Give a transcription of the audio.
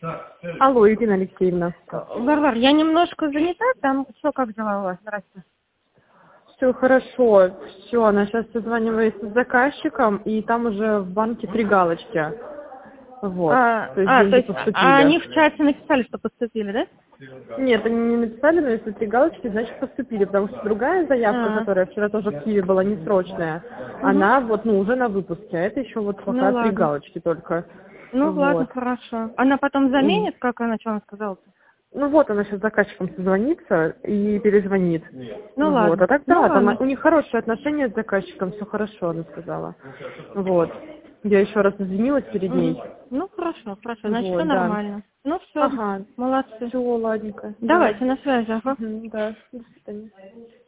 Алло, Ирина Алексеевна. Варвар, я немножко занята, там что, как дела у вас? Здрасте. Все хорошо, все, она сейчас созванивается с заказчиком, и там уже в банке 3 галочки. Вот. То есть деньги поступили. Они в чате написали, что поступили, да? Нет, они не написали, но если 3 галочки, значит поступили, потому что другая заявка, которая вчера тоже в Киеве была несрочная, она вот, уже на выпуске, а это еще вот пока 3 галочки только. Ну Вот. ладно, хорошо. Она потом заменит, как она, что она сказала-то? Ну вот, она сейчас с заказчиком созвонится и перезвонит. Ну вот. ладно. А так да, там ладно. у них хорошие отношения с заказчиком, все хорошо, она сказала. Вот. Я еще раз извинилась перед ней. Ну хорошо, значит, Вот, все да. нормально. Ну все, Ага. молодцы. Все, ладненько. Давайте, на связи, ага. Да. До свидания.